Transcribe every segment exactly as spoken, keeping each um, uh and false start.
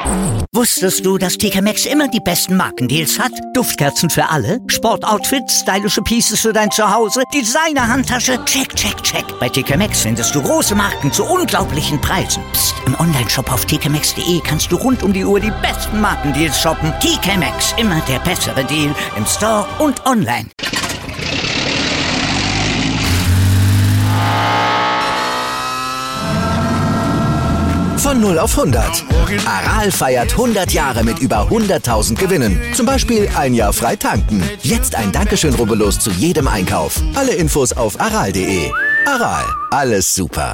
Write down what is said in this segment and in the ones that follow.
Wusstest du, dass T K Maxx immer die besten Markendeals hat? Duftkerzen für alle, Sportoutfits, stylische Pieces für dein Zuhause, Designer-Handtasche, check, check, check. Bei T K Maxx findest du große Marken zu unglaublichen Preisen. Psst. Im Onlineshop auf t k maxx punkt d e kannst du rund um die Uhr die besten Markendeals shoppen. T K Maxx, immer der bessere Deal im Store und online. Von null auf hundert. Aral feiert hundert Jahre mit über hunderttausend Gewinnen. Zum Beispiel ein Jahr frei tanken. Jetzt ein Dankeschön, rubbellos zu jedem Einkauf. Alle Infos auf aral punkt de. Aral, alles super.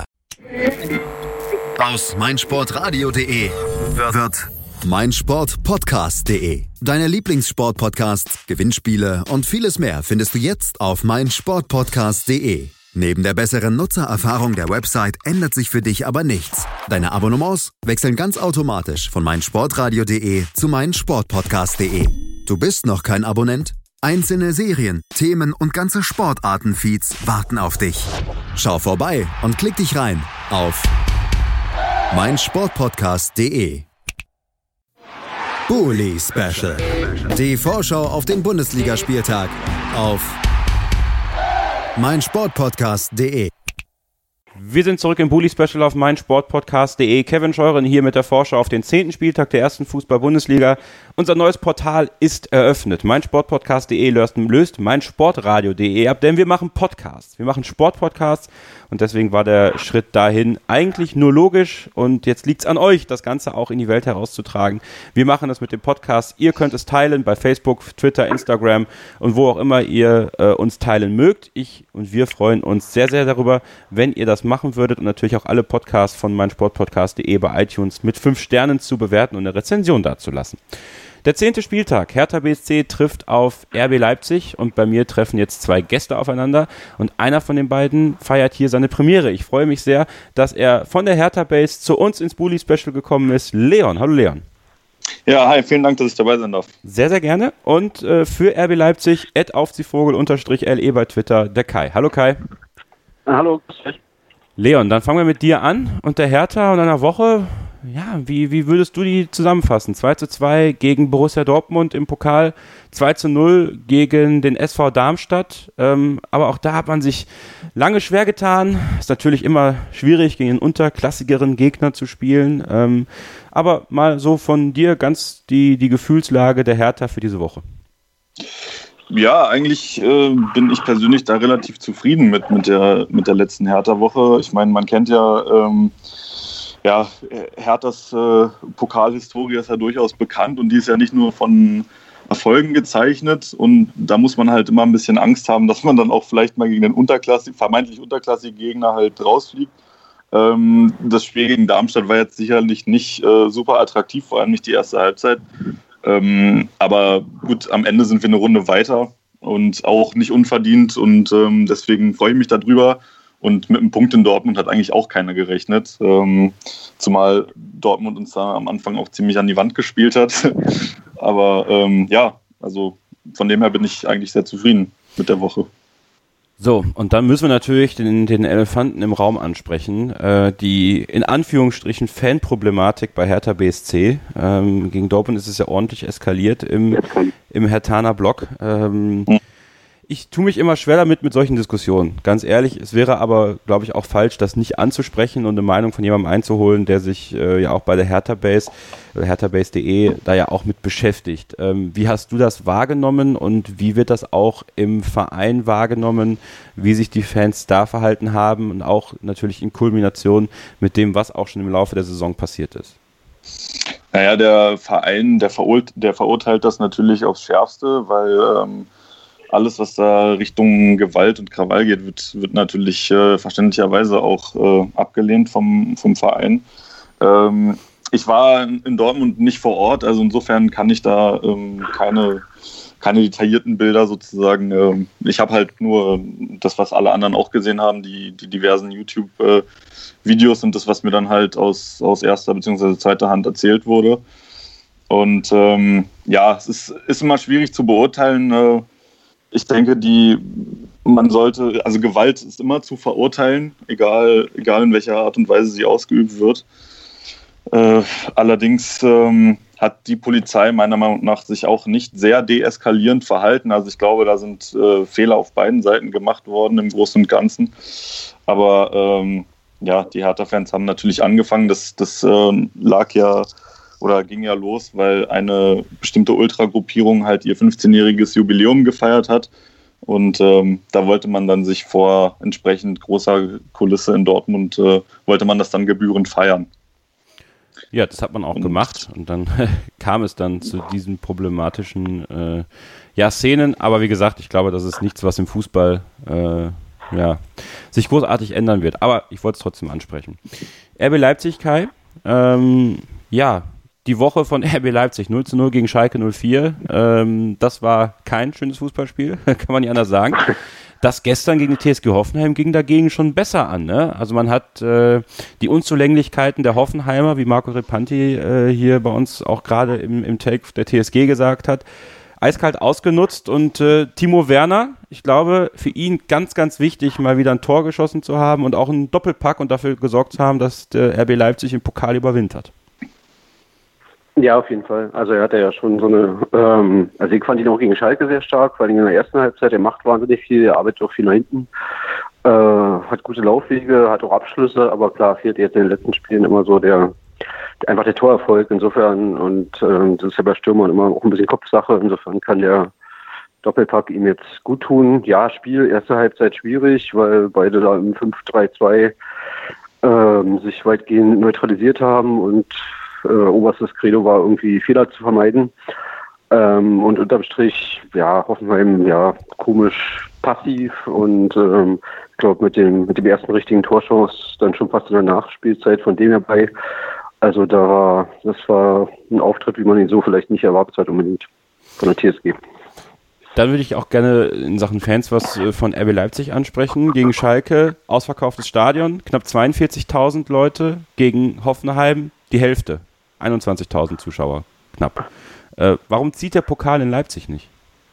Aus meinsportradio punkt de wird meinsportpodcast punkt de. Deine Lieblingssportpodcasts, Gewinnspiele und vieles mehr findest du jetzt auf meinsportpodcast punkt de. Neben der besseren Nutzererfahrung der Website ändert sich für dich aber nichts. Deine Abonnements wechseln ganz automatisch von meinsportradio punkt de zu meinsportpodcast punkt de. Du bist noch kein Abonnent? Einzelne Serien, Themen und ganze Sportarten-Feeds warten auf dich. Schau vorbei und klick dich rein auf meinsportpodcast punkt de. Bully Special. Die Vorschau auf den Bundesligaspieltag auf meinsportpodcast punkt de. Wir sind zurück im Bully-Special auf meinsportpodcast punkt de. Kevin Scheuren hier mit der Vorschau auf den zehnten Spieltag der ersten Fußball-Bundesliga. Unser neues Portal ist eröffnet. meinsportpodcast punkt de löst, löst meinsportradio punkt de ab, denn wir machen Podcasts. Wir machen Sportpodcasts und deswegen war der Schritt dahin eigentlich nur logisch und jetzt liegt es an euch, das Ganze auch in die Welt herauszutragen. Wir machen das mit dem Podcast. Ihr könnt es teilen bei Facebook, Twitter, Instagram und wo auch immer ihr äh, uns teilen mögt. Ich und wir freuen uns sehr, sehr darüber, wenn ihr das machen würdet und natürlich auch alle Podcasts von meinsportpodcast punkt de bei iTunes mit fünf Sternen zu bewerten und eine Rezension dazulassen. Der zehnte Spieltag, Hertha B S C trifft auf R B Leipzig und bei mir treffen jetzt zwei Gäste aufeinander und einer von den beiden feiert hier seine Premiere. Ich freue mich sehr, dass er von der Hertha Base zu uns ins Bully Special gekommen ist. Leon, hallo Leon. Ja, hi, vielen Dank, dass ich dabei sein darf. Sehr, sehr gerne und äh, für R B Leipzig, at aufziehvogel unterstrich L E bei Twitter, der Kai. Hallo Kai. Hallo. Leon, dann fangen wir mit dir an und der Hertha und einer Woche. Ja, wie, wie würdest du die zusammenfassen? zwei zu zwei gegen Borussia Dortmund im Pokal, zwei zu null gegen den S V Darmstadt. Ähm, aber auch da hat man sich lange schwer getan. Ist natürlich immer schwierig, gegen einen unterklassigeren Gegner zu spielen. Ähm, aber mal so von dir ganz die, die Gefühlslage der Hertha für diese Woche. Ja, eigentlich äh, bin ich persönlich da relativ zufrieden mit, mit, der, mit der letzten Hertha-Woche. Ich meine, man kennt ja... Ähm, Ja, Herthas äh, Pokalhistorie ist ja durchaus bekannt und die ist ja nicht nur von Erfolgen gezeichnet und da muss man halt immer ein bisschen Angst haben, dass man dann auch vielleicht mal gegen den unterklassig, vermeintlich unterklassigen Gegner halt rausfliegt. Ähm, das Spiel gegen Darmstadt war jetzt sicherlich nicht äh, super attraktiv, vor allem nicht die erste Halbzeit. Ähm, aber gut, am Ende sind wir eine Runde weiter und auch nicht unverdient und ähm, deswegen freue ich mich darüber. Und mit einem Punkt in Dortmund hat eigentlich auch keiner gerechnet. Ähm, zumal Dortmund uns da am Anfang auch ziemlich an die Wand gespielt hat. Aber ähm, ja, also von dem her bin ich eigentlich sehr zufrieden mit der Woche. So, und dann müssen wir natürlich den, den Elefanten im Raum ansprechen. Äh, die in Anführungsstrichen Fanproblematik bei Hertha B S C. Ähm, gegen Dortmund ist es ja ordentlich eskaliert im, im Herthaner Block. Ähm, hm. Ich tue mich immer schwer damit mit solchen Diskussionen, ganz ehrlich. Es wäre aber, glaube ich, auch falsch, das nicht anzusprechen und eine Meinung von jemandem einzuholen, der sich äh, ja auch bei der Hertha Base, hertha base punkt de, da ja auch mit beschäftigt. Ähm, wie hast du das wahrgenommen und wie wird das auch im Verein wahrgenommen, wie sich die Fans da verhalten haben und auch natürlich in Kulmination mit dem, was auch schon im Laufe der Saison passiert ist? Naja, der Verein, der, verurte- der verurteilt das natürlich aufs Schärfste, weil ähm, alles, was da Richtung Gewalt und Krawall geht, wird, wird natürlich äh, verständlicherweise auch äh, abgelehnt vom, vom Verein. Ähm, ich war in Dortmund nicht vor Ort, also insofern kann ich da ähm, keine, keine detaillierten Bilder sozusagen. Ähm, ich habe halt nur das, was alle anderen auch gesehen haben, die, die diversen YouTube-Videos und das, was mir dann halt aus, aus erster bzw. zweiter Hand erzählt wurde. Und ähm, ja, es ist, ist immer schwierig zu beurteilen. Äh, Ich denke, die, man sollte, also Gewalt ist immer zu verurteilen, egal, egal in welcher Art und Weise sie ausgeübt wird. Äh, allerdings ähm, hat die Polizei meiner Meinung nach sich auch nicht sehr deeskalierend verhalten. Also ich glaube, da sind äh, Fehler auf beiden Seiten gemacht worden im Großen und Ganzen. Aber ähm, ja, die Hertha-Fans haben natürlich angefangen. Das, das äh, lag ja oder ging ja los, weil eine bestimmte Ultragruppierung halt ihr fünfzehnjähriges Jubiläum gefeiert hat. Und ähm, da wollte man dann sich vor entsprechend großer Kulisse in Dortmund, äh, wollte man das dann gebührend feiern. Ja, das hat man auch und gemacht und dann kam es dann zu diesen problematischen äh, ja, Szenen. Aber wie gesagt, ich glaube, das ist nichts, was im Fußball äh, ja, sich großartig ändern wird. Aber ich wollte es trotzdem ansprechen. R B Leipzig, Kai, ähm, ja, die Woche von R B Leipzig, null zu null gegen Schalke null vier. Ähm, das war kein schönes Fußballspiel, kann man nicht anders sagen. Das gestern gegen die T S G Hoffenheim ging dagegen schon besser an. Ne? Also man hat äh, die Unzulänglichkeiten der Hoffenheimer, wie Marco Repanti äh, hier bei uns auch gerade im, im Take der T S G gesagt hat, eiskalt ausgenutzt. Und äh, Timo Werner, ich glaube, für ihn ganz, ganz wichtig, mal wieder ein Tor geschossen zu haben und auch einen Doppelpack und dafür gesorgt zu haben, dass der R B Leipzig im Pokal überwintert. Ja, auf jeden Fall. Also er hatte ja schon so eine, ähm, also ich fand ihn auch gegen Schalke sehr stark, vor allem in der ersten Halbzeit, er macht wahnsinnig viel, er arbeitet auch viel nach hinten, äh, hat gute Laufwege, hat auch Abschlüsse, aber klar fehlt jetzt in den letzten Spielen immer so der, der einfach der Torerfolg insofern und äh, das ist ja bei Stürmern immer auch ein bisschen Kopfsache, insofern kann der Doppelpack ihm jetzt gut tun. Ja, Spiel, erste Halbzeit schwierig, weil beide da im fünf drei zwei ähm, sich weitgehend neutralisiert haben und Äh, oberstes Credo war irgendwie Fehler zu vermeiden. Ähm, und unterm Strich, ja, Hoffenheim, ja, komisch passiv und ähm, ich glaube mit dem mit dem ersten richtigen Torchance dann schon fast in der Nachspielzeit von dem herbei. Also da war, das war ein Auftritt, wie man ihn so vielleicht nicht erwartet hat unbedingt von der T S G. Dann würde ich auch gerne in Sachen Fans was von R B Leipzig ansprechen. Gegen Schalke, ausverkauftes Stadion, knapp zweiundvierzigtausend Leute, gegen Hoffenheim die Hälfte. einundzwanzigtausend Zuschauer, knapp. Äh, warum zieht der Pokal in Leipzig nicht?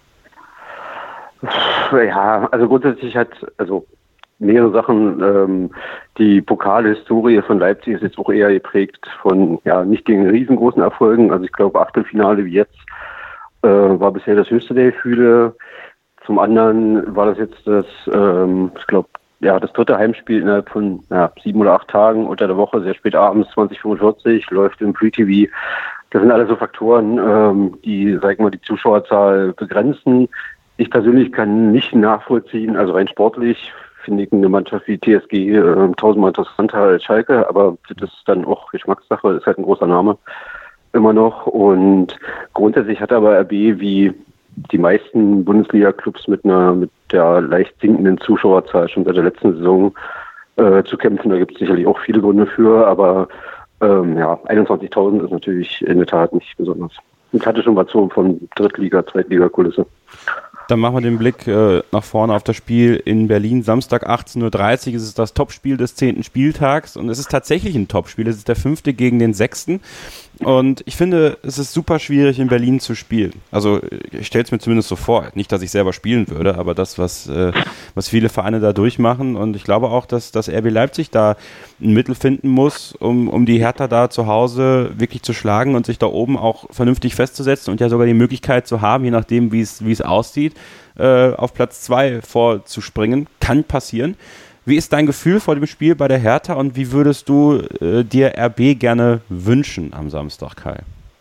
Ja, also grundsätzlich hat, also mehrere Sachen, ähm, die Pokalhistorie von Leipzig ist jetzt auch eher geprägt von, ja, nicht gegen riesengroßen Erfolgen. Also ich glaube, Achtelfinale wie jetzt äh, war bisher das höchste der Gefühle. Zum anderen war das jetzt das, ähm, ich glaube, ja, das dritte Heimspiel innerhalb von ja, sieben oder acht Tagen unter der Woche, sehr spät abends, zwanzig fünfundvierzig, läuft im Free-T V. Das sind alles so Faktoren, ähm, die, sag ich mal, die Zuschauerzahl begrenzen. Ich persönlich kann nicht nachvollziehen, also rein sportlich finde ich eine Mannschaft wie T S G äh, tausendmal interessanter als Schalke, aber das ist dann auch Geschmackssache, ist halt ein großer Name immer noch. Und grundsätzlich hat aber R B wie die meisten Bundesliga-Clubs mit einer mit der leicht sinkenden Zuschauerzahl schon seit der letzten Saison äh, zu kämpfen. Da gibt es sicherlich auch viele Gründe für, aber ähm, ja, einundzwanzigtausend ist natürlich in der Tat nicht besonders. Ich hatte schon was so von Drittliga-, Zweitliga-Kulisse. Dann machen wir den Blick äh, nach vorne auf das Spiel in Berlin. Samstag achtzehn Uhr dreißig. Es ist das Topspiel des zehnten Spieltags und es ist tatsächlich ein Topspiel. Es ist der fünfte gegen den sechsten. Und ich finde, es ist super schwierig, in Berlin zu spielen. Also ich stelle es mir zumindest so vor. Nicht, dass ich selber spielen würde, aber das, was, äh, was viele Vereine da durchmachen. Und ich glaube auch, dass, dass R B Leipzig da ein Mittel finden muss, um, um die Hertha da zu Hause wirklich zu schlagen und sich da oben auch vernünftig festzusetzen und ja sogar die Möglichkeit zu haben, je nachdem, wie es, wie es aussieht, äh, auf Platz zwei vorzuspringen. Kann passieren. Wie ist dein Gefühl vor dem Spiel bei der Hertha und wie würdest du äh, dir R B gerne wünschen am Samstag, Kai?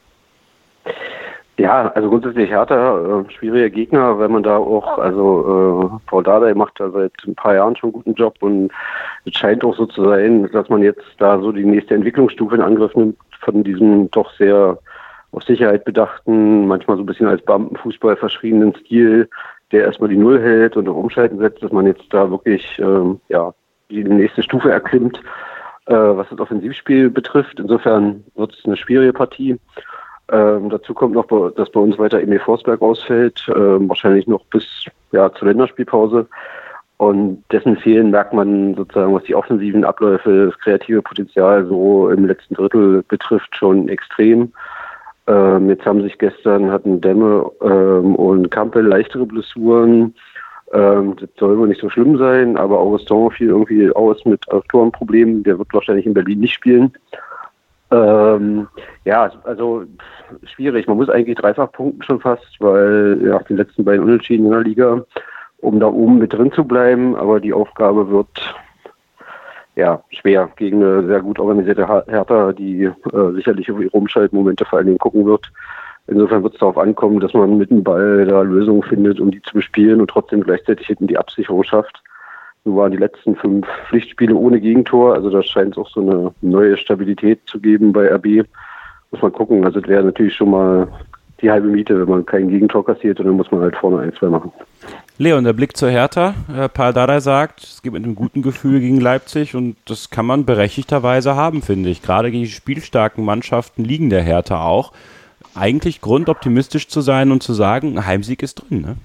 Ja, also grundsätzlich Hertha, äh, schwieriger Gegner, weil man da auch, also äh, Paul Dardai macht da seit ein paar Jahren schon einen guten Job und es scheint auch so zu sein, dass man jetzt da so die nächste Entwicklungsstufe in Angriff nimmt von diesem doch sehr auf Sicherheit bedachten, manchmal so ein bisschen als Beamtenfußball verschriebenen Stil, der erstmal die Null hält und auf Umschalten setzt, dass man jetzt da wirklich ähm, ja, die nächste Stufe erklimmt, äh, was das Offensivspiel betrifft. Insofern wird es eine schwierige Partie. Ähm, dazu kommt noch, dass bei uns weiter Emil Forsberg ausfällt, ähm, wahrscheinlich noch bis ja, zur Länderspielpause. Und dessen Fehlen merkt man sozusagen, was die offensiven Abläufe, das kreative Potenzial so im letzten Drittel betrifft, schon extrem. Ähm, jetzt haben sich gestern, hatten Demme ähm, und Campbell leichtere Blessuren. Ähm, das soll wohl nicht so schlimm sein, aber Augustin fiel irgendwie aus mit Autorenproblemen. Der wird wahrscheinlich in Berlin nicht spielen. Ähm, ja, also schwierig. Man muss eigentlich dreifach punkten schon fast, weil ja, die letzten beiden Unentschieden in der Liga, um da oben mit drin zu bleiben. Aber die Aufgabe wird ja schwer gegen eine sehr gut organisierte Hertha, die äh, sicherlich auf ihre Umschaltmomente vor allen Dingen gucken wird. Insofern wird es darauf ankommen, dass man mit dem Ball da Lösungen findet, um die zu bespielen und trotzdem gleichzeitig hinten die Absicherung schafft. So waren die letzten fünf Pflichtspiele ohne Gegentor. Also da scheint es auch so eine neue Stabilität zu geben bei R B. Muss man gucken. Also das wäre natürlich schon mal die halbe Miete, wenn man kein Gegentor kassiert, und dann muss man halt vorne ein, zwei machen. Leon, der Blick zur Hertha. Äh, Paul Dardai sagt, es geht mit einem guten Gefühl gegen Leipzig, und das kann man berechtigterweise haben, finde ich. Gerade gegen die spielstarken Mannschaften liegen der Hertha auch. Eigentlich Grund, optimistisch zu sein und zu sagen, ein Heimsieg ist drin, ne?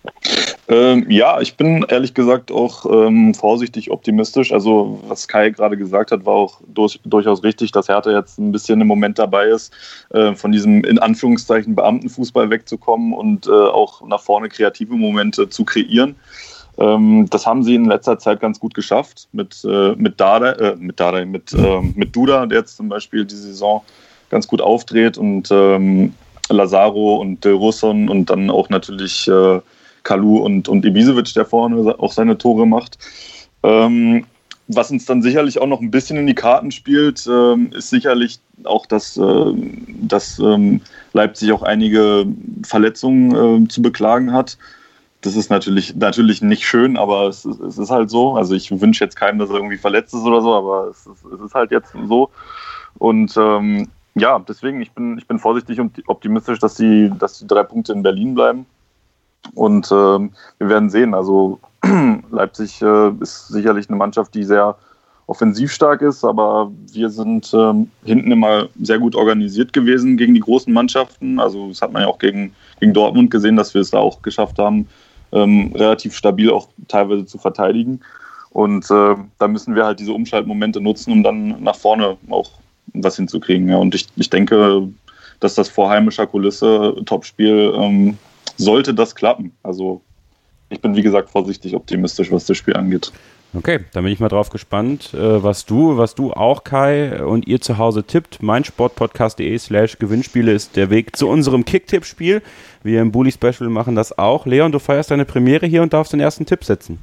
Ähm, ja, ich bin ehrlich gesagt auch ähm, vorsichtig optimistisch. Also was Kai gerade gesagt hat, war auch durch, durchaus richtig, dass Hertha jetzt ein bisschen im Moment dabei ist, äh, von diesem in Anführungszeichen Beamtenfußball wegzukommen und äh, auch nach vorne kreative Momente zu kreieren. Ähm, das haben sie in letzter Zeit ganz gut geschafft mit äh, mit Dardai, äh, mit Dardai, mit äh, mit Duda, der jetzt zum Beispiel die Saison ganz gut aufdreht, und ähm, Lazaro und Del Rosson und dann auch natürlich äh, Kalu und, und Ibisevic, der vorne auch seine Tore macht. Ähm, was uns dann sicherlich auch noch ein bisschen in die Karten spielt, ähm, ist sicherlich auch, dass, äh, dass ähm, Leipzig auch einige Verletzungen äh, zu beklagen hat. Das ist natürlich, natürlich nicht schön, aber es ist, es ist halt so. Also ich wünsche jetzt keinem, dass er irgendwie verletzt ist oder so, aber es ist, es ist halt jetzt so. Und ähm, ja, deswegen, ich bin, ich bin vorsichtig und optimistisch, dass die, dass die drei Punkte in Berlin bleiben. Und ähm, wir werden sehen. Also Leipzig äh, ist sicherlich eine Mannschaft, die sehr offensiv stark ist, aber wir sind ähm, hinten immer sehr gut organisiert gewesen gegen die großen Mannschaften. Also das hat man ja auch gegen, gegen Dortmund gesehen, dass wir es da auch geschafft haben, ähm, relativ stabil auch teilweise zu verteidigen. Und äh, da müssen wir halt diese Umschaltmomente nutzen, um dann nach vorne auch was hinzukriegen. Ja. Und ich, ich denke, dass das vor heimischer Kulisse Topspiel ähm, sollte das klappen. Also ich bin, wie gesagt, vorsichtig optimistisch, was das Spiel angeht. Okay, dann bin ich mal drauf gespannt, was du, was du auch, Kai, und ihr zu Hause tippt. meinsportpodcast.de slash Gewinnspiele ist der Weg zu unserem Kick-Tipp-Spiel. Wir im Bully Special machen das auch. Leon, du feierst deine Premiere hier und darfst den ersten Tipp setzen.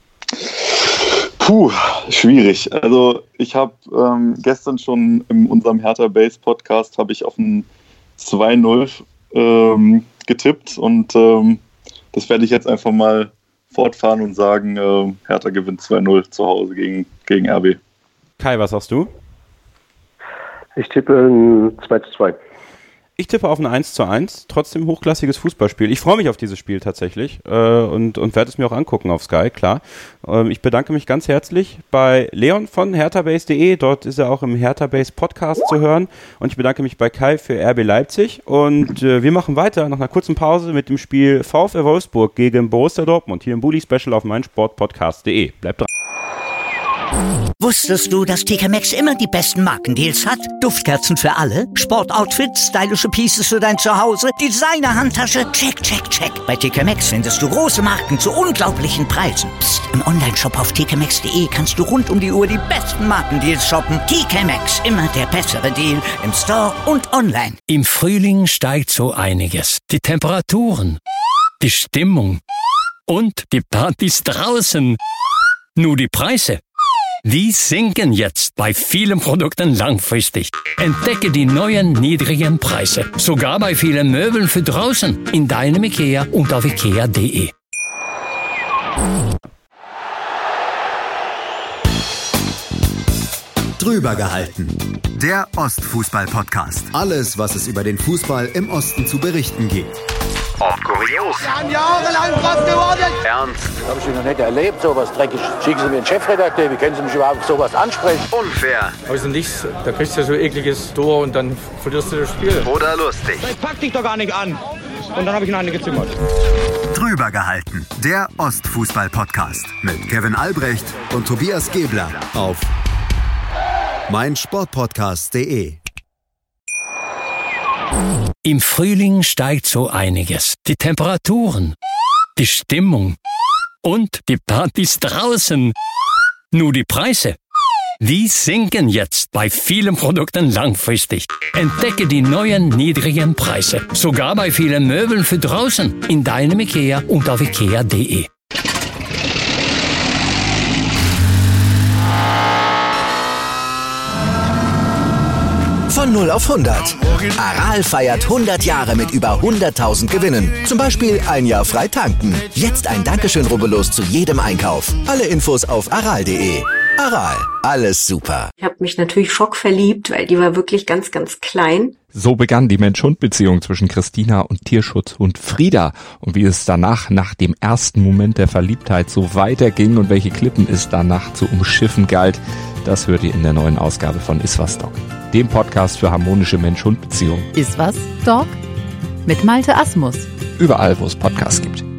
Puh, schwierig. Also ich habe ähm, gestern schon in unserem Hertha Base Podcast habe ich auf ein zwei null ähm, getippt, und ähm, das werde ich jetzt einfach mal fortfahren und sagen, äh, Hertha gewinnt zwei null zu Hause gegen, gegen R B. Kai, was sagst du? Ich tippe ein zwei zu zwei. Ich tippe auf ein eins zu eins, trotzdem hochklassiges Fußballspiel. Ich freue mich auf dieses Spiel tatsächlich äh, und, und werde es mir auch angucken auf Sky, klar. Ähm, ich bedanke mich ganz herzlich bei Leon von herthabase punkt de, dort ist er auch im Hertha Base Podcast zu hören, und ich bedanke mich bei Kai für R B Leipzig, und äh, wir machen weiter nach einer kurzen Pause mit dem Spiel VfL Wolfsburg gegen Borussia Dortmund hier im Bully Special auf meinsportpodcast punkt de. Bleibt dran. Wusstest du, dass T K Maxx immer die besten Markendeals hat? Duftkerzen für alle, Sportoutfits, stylische Pieces für dein Zuhause, Designer-Handtasche, check, check, check. Bei T K Maxx findest du große Marken zu unglaublichen Preisen. Psst. Im Onlineshop auf t k maxx punkt de kannst du rund um die Uhr die besten Markendeals shoppen. T K Maxx, immer der bessere Deal im Store und online. Im Frühling steigt so einiges. Die Temperaturen, die Stimmung und die Partys draußen. Nur die Preise, die sinken jetzt bei vielen Produkten langfristig. Entdecke die neuen niedrigen Preise. Sogar bei vielen Möbeln für draußen. In deinem IKEA und auf ikea punkt de. Drüber gehalten. Der Ostfußball-Podcast. Alles, was es über den Fußball im Osten zu berichten gibt. Und kurios. Wir haben jahrelang drauf gewartet. Ernst. Habe ich noch nicht erlebt, sowas dreckig. Schicken Sie mir einen Chefredakteur, wie können Sie mich überhaupt sowas ansprechen? Unfair. Also nichts, da kriegst du ja so ein ekliges Tor und dann verlierst du das Spiel. Oder lustig. Ich pack dich doch gar nicht an. Und dann habe ich ihn eine gezimmert. Drüber gehalten. Der Ostfußball-Podcast mit Kevin Albrecht und Tobias Gebler auf meinsportpodcast punkt de. Im Frühling steigt so einiges. Die Temperaturen, die Stimmung und die Partys draußen. Nur die Preise, Die sinken jetzt bei vielen Produkten langfristig. Entdecke die neuen niedrigen Preise. Sogar bei vielen Möbeln für draußen. In deinem IKEA und auf ikea punkt de. Von null auf hundert. Aral feiert hundert Jahre mit über hunderttausend Gewinnen. Zum Beispiel ein Jahr frei tanken. Jetzt ein Dankeschön, rubbellos zu jedem Einkauf. Alle Infos auf aral punkt de. Aral, alles super. Ich habe mich natürlich schockverliebt, weil die war wirklich ganz, ganz klein. So begann die Mensch-Hund-Beziehung zwischen Christina und Tierschutzhund Frieda. Und wie es danach, nach dem ersten Moment der Verliebtheit, so weiterging und welche Klippen es danach zu umschiffen galt, das hört ihr in der neuen Ausgabe von Iswas Dog, dem Podcast für harmonische Mensch-Hund-Beziehungen. Iswas Dog mit Malte Asmus. Überall, wo es Podcasts gibt.